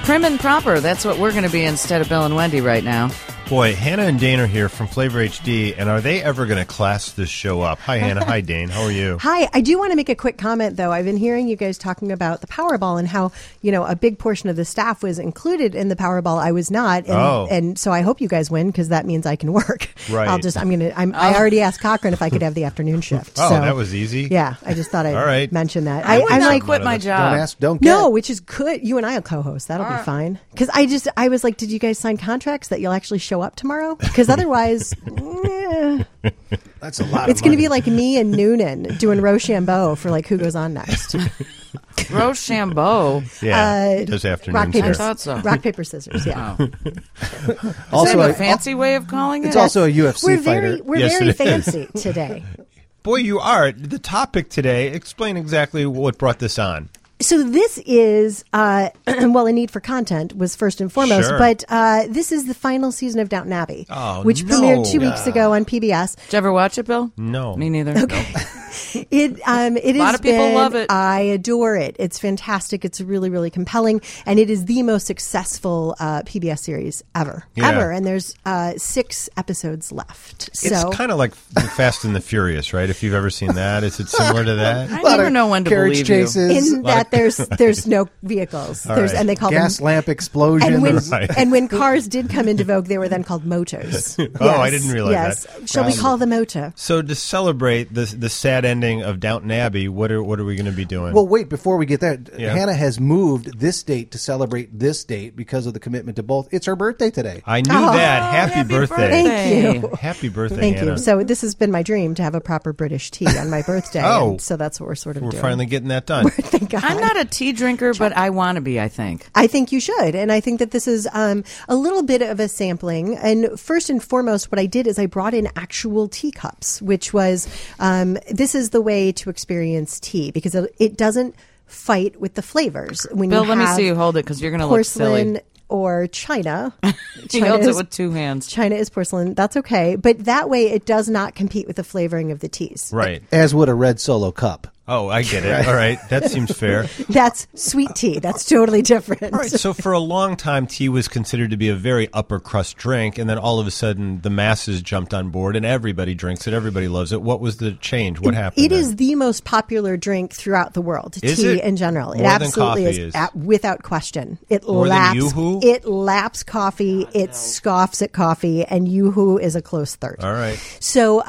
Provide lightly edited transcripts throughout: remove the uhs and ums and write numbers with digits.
Prim and proper. That's what we're going to be instead of Bill and Wendy right now. Boy, Hannah and Dane are here from Flavor HD, and are they ever going to class this show up? Hi, Hannah. Hi, Dane. How are you? Hi. I do want to make a quick comment, though. I've been hearing you guys talking about the Powerball and how, a big portion of the staff was included in the Powerball. I was not. And so I hope you guys win because that means I can work. Right. I already asked Cochran if I could have the afternoon shift. Oh, so, that was easy. Yeah. I just thought I'd mention that. I'm like, like, quit my job. Don't ask, don't get. No, which is good. You and I will co-host. That'll be fine. Because I was like, did you guys sign contracts that you'll actually show up tomorrow? Because otherwise, that's a lot. It's going to be like me and Noonan doing Rochambeau for like who goes on next. Rochambeau. Yeah, those afternoons. Rock paper. I thought so. Rock paper scissors. Yeah. Also, a fancy way of calling it. It's also a UFC fighter. We're very fancy today. Boy, you are. The topic today. Explain exactly what brought this on. So this is, a need for content was first and foremost, Sure. but this is the final season of Downton Abbey, which no. premiered 2 weeks ago on PBS. Did you ever watch it, Bill? No. Me neither. Okay. It A lot of people love it. I adore it. It's fantastic. It's really, really compelling, and it is the most successful PBS series ever. And there's 6 episodes left. It's kind of like the Fast and the Furious, right? If you've ever seen that, is it similar to that? I never know when to Carriage believe chases. in that there's no vehicles. right. And they call Gas them lamp explosions. and when cars did come into vogue, they were then called motors. I didn't realize that. Shall we call the motor? So to celebrate the sad ending of Downton Abbey, what are we going to be doing? Well, wait, before we get there, Yeah. Hannah has moved this date to celebrate this date because of the commitment to both. It's her birthday today. I knew that. Happy birthday. Thank you. Happy birthday, Thank Hannah. you. So this has been my dream to have a proper British tea on my birthday. Oh. And so that's what we're sort of We're doing. finally getting that done. Thank God. I'm not a tea drinker, but I want to be, I think. I think you should. And I think that this is a little bit of a sampling. And first and foremost, what I did is I brought in actual teacups, which was this is the way to experience tea because it doesn't fight with the flavors. When Bill, you let me have see you hold it because you're going to look silly. porcelain or china. He holds it with 2 hands. China is porcelain. That's okay. But that way it does not compete with the flavoring of the teas. Right. As would a red Solo cup. Oh, I get it. All right. That seems fair. That's sweet tea. That's totally different. All right. So for a long time, tea was considered to be a very upper crust drink. And then all of a sudden, the masses jumped on board and everybody drinks it. Everybody loves it. What was the change? What happened? It is the most popular drink throughout the world. Is tea it? in general. More It than absolutely coffee is. is. Without question. It More than laps. Yoo-hoo? It laps coffee. It scoffs at coffee. And Yoo-hoo is a close third. All right. So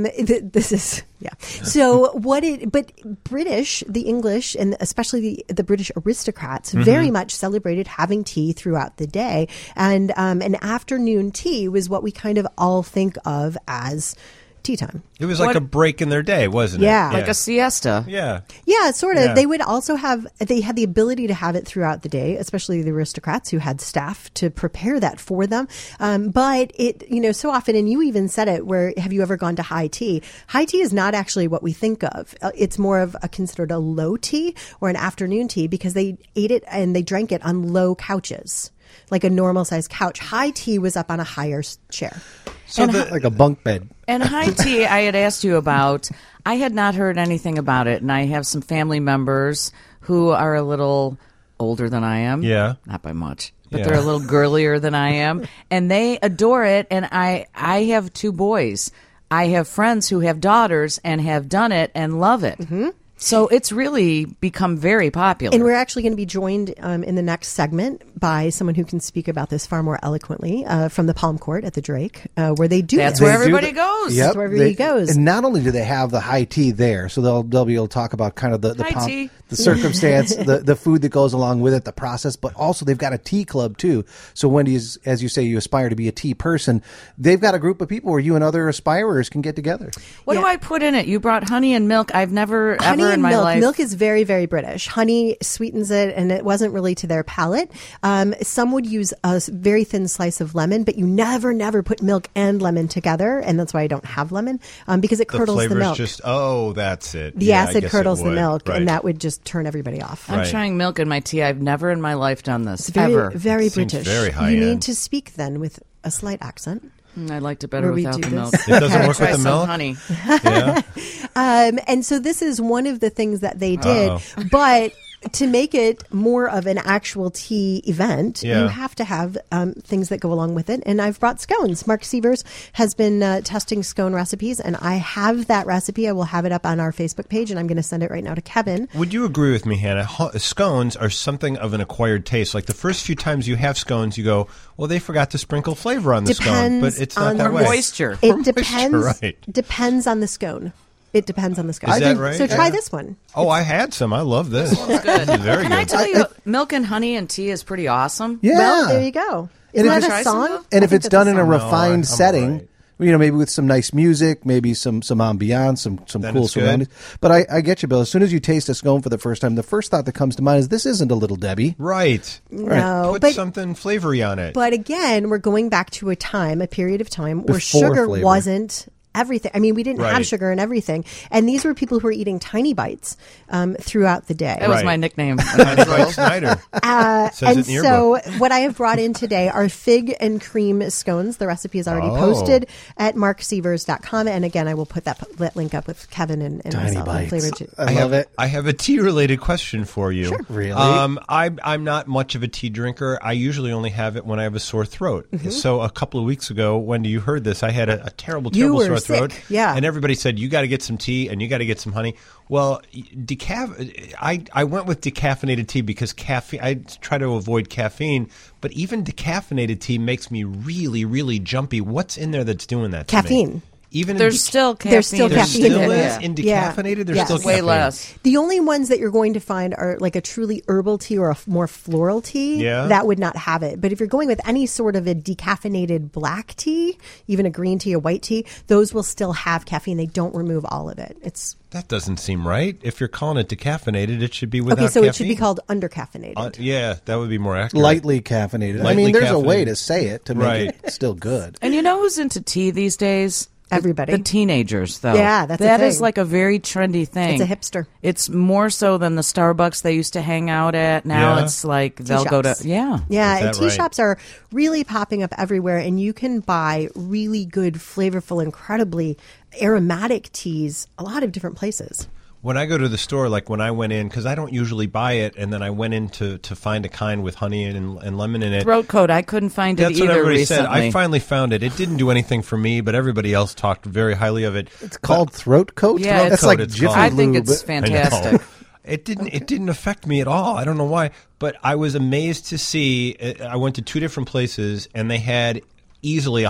this is... Yeah. So but British, the English, and especially the British aristocrats very much celebrated having tea throughout the day. And an afternoon tea was what we kind of all think of as tea time. It was like a break in their day, wasn't it? Yeah. Like a siesta. Yeah. Yeah, sort of. Yeah. They would also they had the ability to have it throughout the day, especially the aristocrats who had staff to prepare that for them. But it, so often, and you even said it, where have you ever gone to high tea? High tea is not actually what we think of. It's more of considered a low tea or an afternoon tea because they ate it and they drank it on low couches, like a normal sized couch. High tea was up on a higher chair. So Like a bunk bed. And high tea, I had asked you about. I had not heard anything about it, and I have some family members who are a little older than I am. Yeah. Not by much, but Yeah. they're a little girlier than I am, and they adore it. And I have 2 boys. I have friends who have daughters and have done it and love it. Mm-hmm. So it's really become very popular. And we're actually going to be joined in the next segment by someone who can speak about this far more eloquently from the Palm Court at the Drake, where they do That's this. where everybody goes. Yep. That's where everybody goes. And not only do they have the high tea there, so they'll be able to talk about kind of the High tea. the circumstance, the food that goes along with it, the process, but also they've got a tea club too. So Wendy, as you say, you aspire to be a tea person. They've got a group of people where you and other aspirers can get together. What do I put in it? You brought honey and milk. I've never Honey ever and in my milk. life. Milk is very, very British. Honey sweetens it, and it wasn't really to their palate. Some would use a very thin slice of lemon, but you never put milk and lemon together, and that's why I don't have lemon, because it curdles the milk. That's it. The Yeah, I acid guess curdles it the would. milk, Right. and that would just turn everybody off. I'm Right. trying milk in my tea. I've never in my life done this, It's very, ever. very Seems British. very high you end. need to speak then with a slight accent. I liked it better Where we without do the this. milk. It doesn't work Try with the some milk? honey. Yeah. And so this is one of the things that they did, Uh-oh. but to make it more of an actual tea event, Yeah. you have to have things that go along with it. And I've brought scones. Mark Sievers has been testing scone recipes, and I have that recipe. I will have it up on our Facebook page, and I'm going to send it right now to Kevin. Would you agree with me, Hannah? Scones are something of an acquired taste. Like the first few times you have scones, you go, well, they forgot to sprinkle flavor on the scone. But it's not that way. Moisture. It depends. right. Depends on the scone. It depends on the scone. Is that right? So try Yeah. this one. Oh, I had some. I love this. This Good. is very Can good. I tell you, milk and honey and tea is pretty awesome. Yeah. Well, there you go. And Isn't if that it's- a song? And And I if think it's that's done in a song. refined I'm setting, right. maybe with some nice music, maybe some ambiance, some Then cool it's good. surroundings. But I get you, Bill. As soon as you taste a scone for the first time, the first thought that comes to mind is this isn't a Little Debbie. Right. No, Put but something flavory on it. But again, we're going back to a period of time where Before sugar flavor. wasn't everything. I mean, we didn't have Right. sugar in everything. And these were people who were eating tiny bites throughout the day. That was Right. my nickname. That's right, Snyder. Says And it in your so book. what I have brought in today are fig and cream scones. The recipe is already Oh. posted at marksievers.com. And again, I will put that link up with Kevin and Tiny myself. bites. Flavor too. I love it. I have a tea-related question for you. Sure. Really? I'm not much of a tea drinker. I usually only have it when I have a sore throat. So a couple of weeks ago, Wendy, you heard this. I had a terrible You were sore sick. throat. Yeah. And everybody said, you got to get some tea and you got to get some honey. Well, I went with decaffeinated tea because caffeine. I try to avoid caffeine, but even decaffeinated tea makes me really, really jumpy. What's in there that's doing that to me? Caffeine. Even There's in still caffeine. There's still there caffeine still in it. is in Yeah. decaffeinated. There's Yes. still Way caffeine. less. The only ones that you're going to find are like a truly herbal tea or a more floral tea. Yeah. That would not have it. But if you're going with any sort of a decaffeinated black tea, even a green tea, a white tea, those will still have caffeine. They don't remove all of it. It's That doesn't seem right. If you're calling it decaffeinated, it should be without okay. So caffeine. it should be called undercaffeinated. Yeah, that would be more accurate. Lightly caffeinated. I Lightly mean, there's a way caffeinated. to say it to make Right. it still good. And you know who's into tea these days? Everybody. The teenagers, though. Yeah, that's a that is thing. like a very trendy thing. It's a hipster. It's more so than the Starbucks they used to hang out at. Now Yeah. it's like they'll go to shops. yeah. Yeah, Is and that tea right? shops are really popping up everywhere, and you can buy really good, flavorful, incredibly aromatic teas a lot of different places. When I go to the store, like when I went in, because I don't usually buy it, and then I went in to find a kind with honey and lemon in it. Throat coat. I couldn't find it That's what either everybody recently. said. I finally found it. It didn't do anything for me, but everybody else talked very highly of it. It's called throat coat. Yeah, That's it's like coat, it's Jiffy called. I think Lube. it's I know. fantastic. It didn't affect me at all. I don't know why, but I was amazed to see. I went to two different places, and they had easily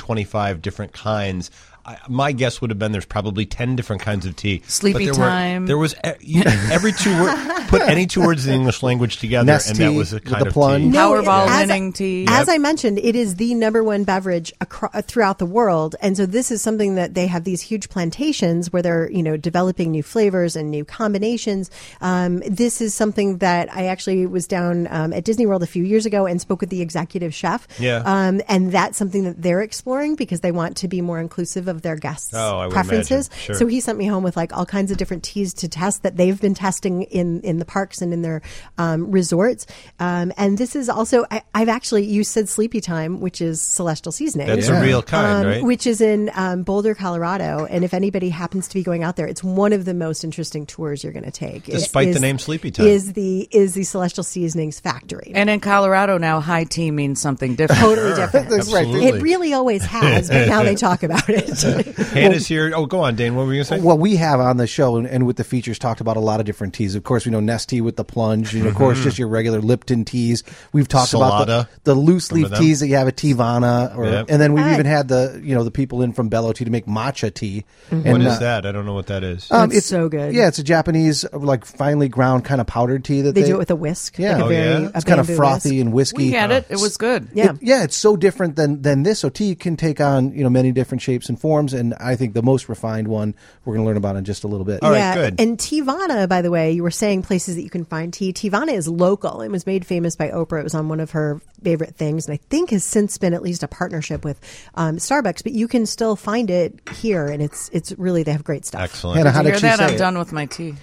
125 different kinds. My guess would have been there's probably 10 different kinds of tea. Sleepy But time. There was every two word. Put any two words in the English language together, Nest and that tea was a with kind the of plunge. tea. No, Powerball as- winning tea. As I mentioned, it is the number one beverage throughout the world, and so this is something that they have these huge plantations where they're developing new flavors and new combinations. This is something that I actually was down at Disney World a few years ago and spoke with the executive chef. Yeah. And that's something that they're exploring because they want to be more inclusive of their guests' Oh, I would preferences. imagine. Sure. So he sent me home with like all kinds of different teas to test that they've been testing in the parks and in their resorts. And this is also, I've actually, you said Sleepy Time, which is Celestial Seasoning. That's Yeah. a real kind, right? Which is in Boulder, Colorado. And if anybody happens to be going out there, it's one of the most interesting tours you're going to take. Despite the name Sleepy Time. Is the Celestial Seasonings factory. And in Colorado now, high tea means something different. Totally different. That's right. Absolutely. It really always has, but now they talk about it. Hannah's here. Oh, go on, Dane. What were you going to say? What we have on the show and with the features talked about a lot of different teas. Of course, we know Nest tea with the plunge, and of course, just your regular Lipton teas. We've talked about Salada, the loose some leaf of them. teas that you have at Teavana, Yep. and then we've Right. even had the people in from Bello Tea to make matcha tea. What And, is that? I don't know what that is. It's so good. Yeah, it's a Japanese like finely ground kind of powdered tea that They do it with a whisk. Yeah. Like a Oh, very, yeah? a It's kind of bamboo frothy whisk. and whiskey. We had it. It was good. Yeah. It's so different than this. So tea can take on many different shapes and forms, and I think the most refined one we're going to learn about in just a little bit. All right, Yeah, good. and Teavana, by the way, you were saying places that you can find tea. Teavana is local. It was made famous by Oprah. It was on one of her favorite things, and I think has since been at least a partnership with Starbucks. But you can still find it here, and it's really, they have great stuff. Excellent. Hannah, how Did you did hear she that? say I'm it? done with my tea.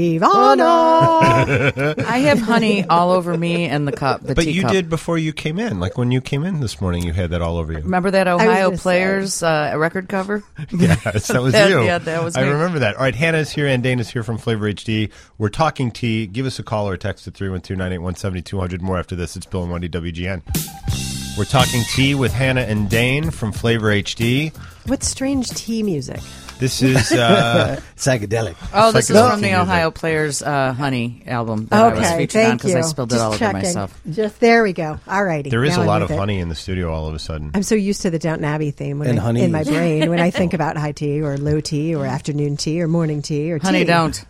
Tivana. I have honey all over me and the cup. The But tea you cup. did before you came in. Like when you came in this morning, you had that all over you. Remember that was Ohio gonna Players record cover? Yes, that was That- you. yeah, that was I me. remember that. All right, Hannah's here and Dana's here from Flavor HD. We're talking tea. Give us a call or a text at 312-981-7200. More after this. It's Bill and Wendy, WGN. We're talking tea with Hannah and Dane from Flavor HD. What strange tea music. This is Psychedelic. Oh, this is Psychedelic from the music. Ohio Players Honey album that I was Okay, featured on thank because you. I spilled it Just all over checking. myself. Just there we go. All righty. there is Now a I'm lot of with it. honey in the studio all of a sudden. I'm so used to the Downton Abbey theme And honey in my is- brain when I think about high tea or low tea or afternoon tea or morning tea or Honey, tea. don't.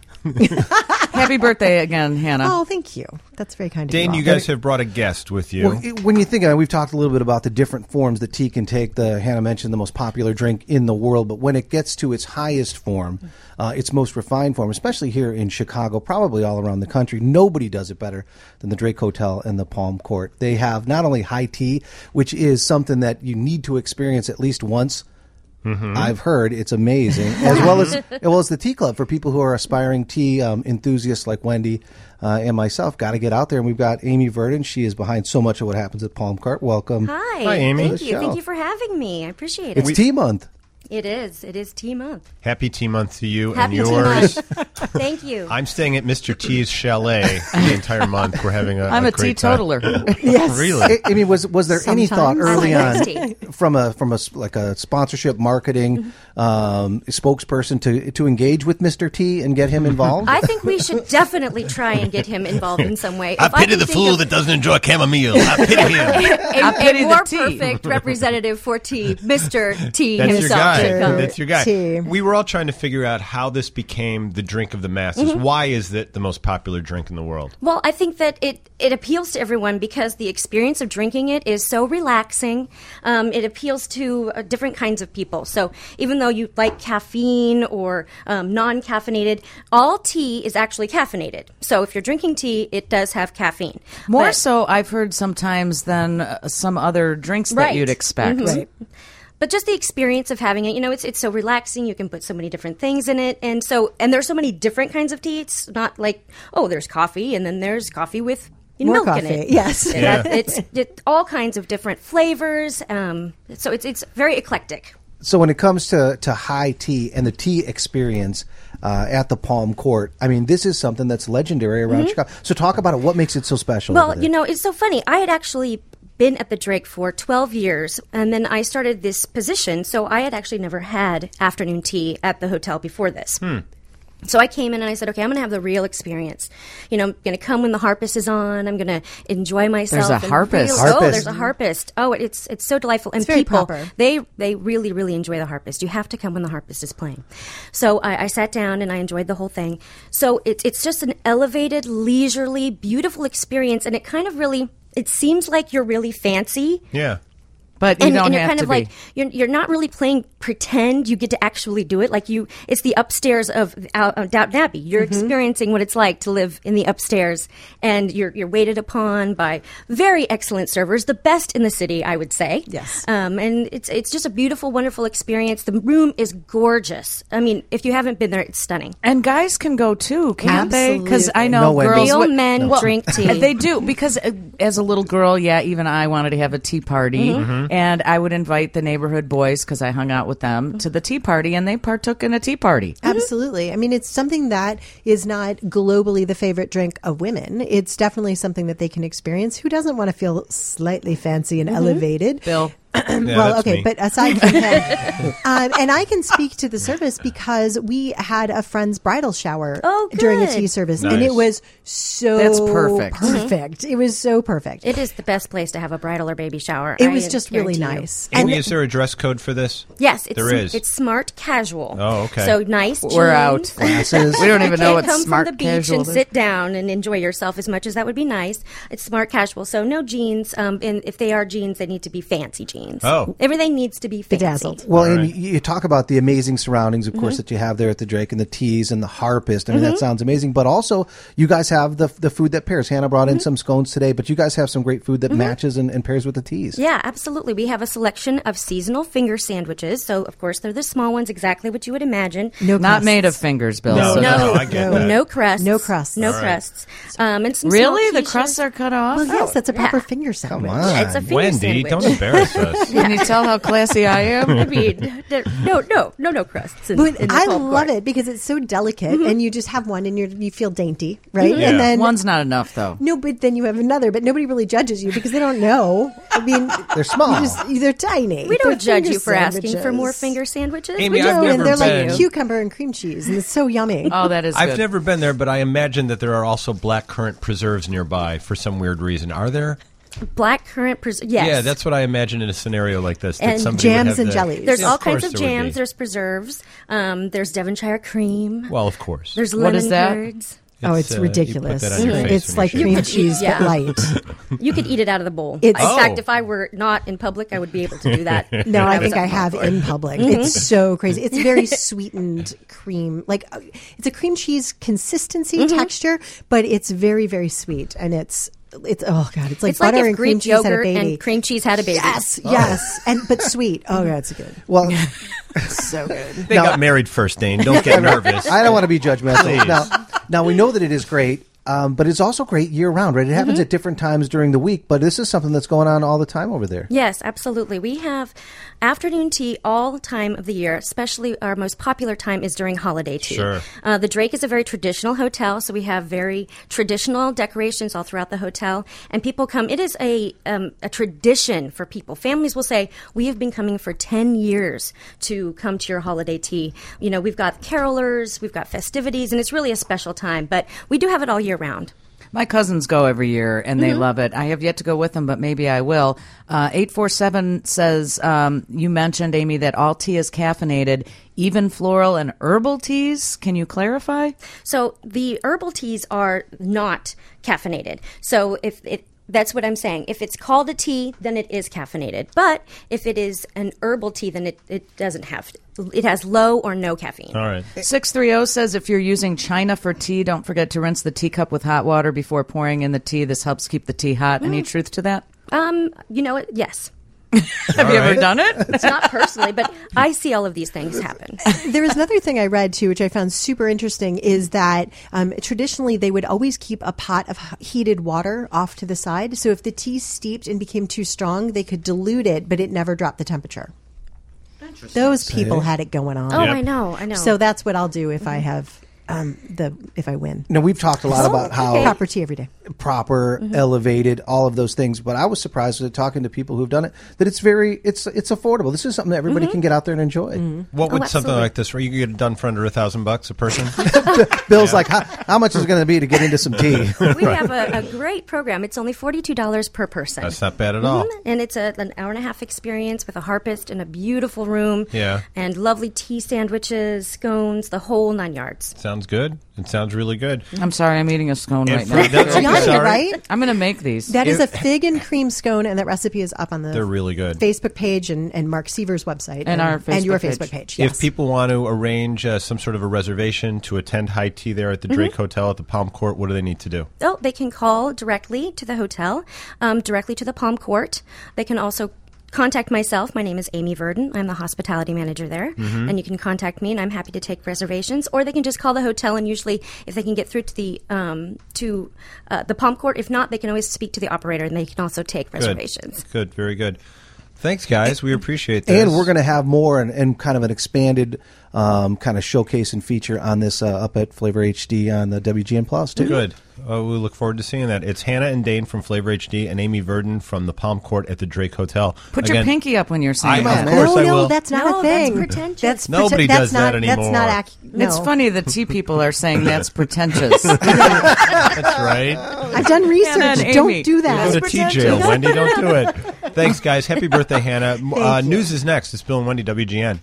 Happy birthday again, Hannah. Oh, thank you. That's very kind of Dane, you. you all. guys have brought a guest with you. Well, when you think of it, we've talked a little bit about the different forms that tea can take. Hannah mentioned the most popular drink in the world, but when it gets to its highest form, its most refined form, especially here in Chicago, probably all around the country, nobody does it better than the Drake Hotel and the Palm Court. They have not only high tea, which is something that you need to experience at least once. I've heard it's amazing, as well as the tea club for people who are aspiring tea enthusiasts like Wendy and myself. Got to get out there, and we've got Amy Verdon. She is behind so much of what happens at Palm Court. Welcome. Hi, Amy. Thank you. Show. Thank you for having me. I appreciate It's it. tea month. It is. It is tea month. Happy tea month to you Happy and tea yours. month. Thank you. I'm staying at Mr. T's chalet the entire month. We're having I'm a great time. teetotaler. Yes. Really? I mean, was there any thought Sometimes. early I like on tea. from a like a sponsorship marketing spokesperson to engage with Mr. T and get him involved? I think we should definitely try and get him involved in some way. I If pity can the think fool of that doesn't enjoy chamomile. I pity him. a pity the more tea. perfect representative for tea, Mr. T That's your himself. guy. should come. That's your guy. Tea. We were all trying to figure out how this became the drink of the masses. Why is it the most popular drink in the world? Well, I think that it appeals to everyone because the experience of drinking it is so relaxing. It appeals to different kinds of people. So even though you like caffeine or non-caffeinated, all tea is actually caffeinated. So if you're drinking tea, it does have caffeine. More But- so, I've heard sometimes than some other drinks that Right. you'd expect. Right. But just the experience of having it, it's so relaxing. You can put so many different things in it, and there's so many different kinds of tea. It's not like, oh, there's coffee, and then there's coffee with More milk in coffee, it. yes. Yeah. It's all kinds of different flavors. So it's very eclectic. So when it comes to high tea and the tea experience at the Palm Court, I mean, this is something that's legendary around Chicago. So talk about it. What makes it so special? Well, over there? it's so funny. I had actually been at the Drake for 12 years, and then I started this position. So I had actually never had afternoon tea at the hotel before this. So I came in and I said, okay, I'm going to have the real experience. I'm going to come when the harpist is on. I'm going to enjoy myself. There's a and harpist. Oh, Harpist. there's a harpist. Oh, it's so delightful. And very people, proper. they really, really enjoy the harpist. You have to come when the harpist is playing. So I sat down and I enjoyed the whole thing. So it's just an elevated, leisurely, beautiful experience. And it kind of really, it seems like you're really fancy. Yeah. But you And don't you're have kind to of be. like you're not really playing pretend. You get to actually do it. Like it's the upstairs of Downton Abbey. You're experiencing what it's like to live in the upstairs, and you're waited upon by very excellent servers, the best in the city, I would say. Yes. And it's just a beautiful, wonderful experience. The room is gorgeous. I mean, if you haven't been there, it's stunning. And guys can go too, can't they? Because I know No, Wendy. girls. Real would- men drink tea. They do, because as a little girl, even I wanted to have a tea party, and I would invite the neighborhood boys, because I hung out with them, to the tea party, and they partook in a tea party. Absolutely. I mean, it's something that is not globally the favorite drink of women. It's definitely something that they can experience. Who doesn't want to feel slightly fancy and elevated? Bill. Well, that's okay, me. but aside from him, and I can speak to the service because we had a friend's bridal shower Oh, during the good. tea service, Nice. and it was so That's perfect. Perfect. It was so perfect. It is the best place to have a bridal or baby shower. It I was just really guarantee you. nice. Amy, is there a dress code for this? Yes, There is. It's smart casual. Oh, okay. So nice. We're out. jeans. Glasses. We don't even know You what can't come smart from the beach casual and is. sit down and enjoy yourself as much as that would be nice. It's smart casual, so no jeans. And if they are jeans, they need to be fancy jeans. caffeine. Oh. Everything needs to be fancy. Bedazzled. Well, All and right. you talk about the amazing surroundings, of course, that you have there at the Drake and the teas and the harpist. I mean, that sounds amazing. But also, you guys have the food that pairs. Hannah brought in some scones today, but you guys have some great food that matches and pairs with the teas. Yeah, absolutely. We have a selection of seasonal finger sandwiches. So, of course, they're the small ones, exactly what you would imagine. No Not crusts. made of fingers, Bill. No, So- no, I get that. No crusts. No crusts. No All crusts. And some Really? small The quiches. crusts are cut off? Well, yes, that's a proper yeah. finger sandwich. on. Yeah, it's a finger Wendy, sandwich. don't embarrass us. Can you tell how classy I am? I mean, no crusts. In, But in the I popcorn. love it because it's so delicate, and you just have one, and you feel dainty, right? Yeah. And then One's not enough, though. no, but then you have another, but nobody really judges you because they don't know. I mean, They're small. they're tiny. We don't They're judge you finger for asking for more sandwiches. finger sandwiches. Amy, We I've No, don't. never and they're been. like cucumber and cream cheese, and it's so yummy. Oh, that is I've good. never been there, but I imagine that there are also black currant preserves nearby for some weird reason. Are there? Black currant yes. Yeah, that's what I imagine in a scenario like this. That And somebody would jams have and the- jellies. There's Yeah, all of course kinds of there would be. jams. There's preserves. There's Devonshire cream. Well, of course. There's What lemon is that? curds. Oh, it's you put ridiculous. that on your face It's when like you're cream shaving. cheese, Yeah. but light. You could eat it out of the bowl. It's- in Oh. fact, if I were not in public, I would be able to do that. No, I was think I out have popcorn. in public. It's so crazy. It's very sweetened cream. Like it's a cream cheese consistency texture, but it's very, very sweet. And it's oh god, it's like It's like butter if and cream Greek cheese had a yogurt baby. and cream cheese had a baby. Yes, yes, but sweet. Oh god, it's good. Well, So good. They got married first, Dane. Don't get nervous. I don't want to be judgmental. Please. Now we know that it is great, but it's also great year round, right? It happens at different times during the week, but this is something that's going on all the time over there. Yes, absolutely. We have afternoon tea all time of the year, especially our most popular time is during holiday tea. Sure. The Drake is a very traditional hotel, so we have very traditional decorations all throughout the hotel, and people come. It is a tradition for people. Families will say, we have been coming for 10 years to come to your holiday tea. You know, we've got carolers, we've got festivities, and it's really a special time, but we do have it all year round. My cousins go every year, and they love it. I have yet to go with them, but maybe I will. 847 says, you mentioned, Amy, that all tea is caffeinated, even floral and herbal teas. Can you clarify? So the herbal teas are not caffeinated. So that's what I'm saying. If it's called a tea, then it is caffeinated. But if it is an herbal tea, then it doesn't have. It has low or no caffeine. All right. 630 says, if you're using China for tea, don't forget to rinse the teacup with hot water before pouring in the tea. This helps keep the tea hot. Any truth to that? You know what? Yes. Have you ever right. done it? It's not personally, but I see all of these things happen. There was another thing I read too, which I found super interesting, is that traditionally they would always keep a pot of heated water off to the side. So if the tea steeped and became too strong, they could dilute it, but it never dropped the temperature. Those people had it going on. Oh, Yep. I know. So that's what I'll do if I have if I win. Now we've talked a lot about how Proper tea every day. proper, elevated, all of those things. But I was surprised with talking to people who've done it that it's affordable. This is something that everybody can get out there and enjoy. What would something absolutely. like this, where you could get it done for under $1,000 a person? Bill's like, how much is it going to be to get into some tea? we have a great program. It's only $42 per person. That's not bad at all. And it's an hour and a half experience with a harpist in a beautiful room. Yeah. And lovely tea sandwiches, scones, the whole 9 yards. Sounds good. It sounds really good. I'm sorry, I'm eating a scone right for- now. that's- Yummy, Sorry. right? I'm going to make these. That is a fig and cream scone, and that recipe is up on the They're really good. Facebook page and Mark Seaver's website And our and your Facebook Facebook page. page. Yes. If people want to arrange some sort of a reservation to attend high tea there at the Drake Hotel at the Palm Court, what do they need to do? Oh, they can call directly to the hotel, directly to the Palm Court. They can also contact myself. My name is Amy Verdon. I'm the hospitality manager there. And you can contact me, and I'm happy to take reservations. Or they can just call the hotel, and usually if they can get through to the Palm Court, if not, they can always speak to the operator, and they can also take reservations. Good. Very good. Thanks, guys. We appreciate this. And we're going to have more and kind of an expanded kind of showcase and feature on this up at Flavor HD on the WGN Plus, too. Good. We look forward to seeing that. It's Hannah and Dane from Flavor HD and Amy Verdon from the Palm Court at the Drake Hotel. Put your pinky up when you're saying Of that. course no, I no, will. that's not No, a that's thing. pretentious. That's Nobody that's does not, that That's not anymore. no. It's funny the tea people are saying that's pretentious. That's right. I've done research. Hannah and Don't Amy. do Go that. to tea jail, Wendy. Don't do it. Thanks, guys. Happy birthday, Hannah. Thank you. News is next. It's Bill and Wendy, WGN.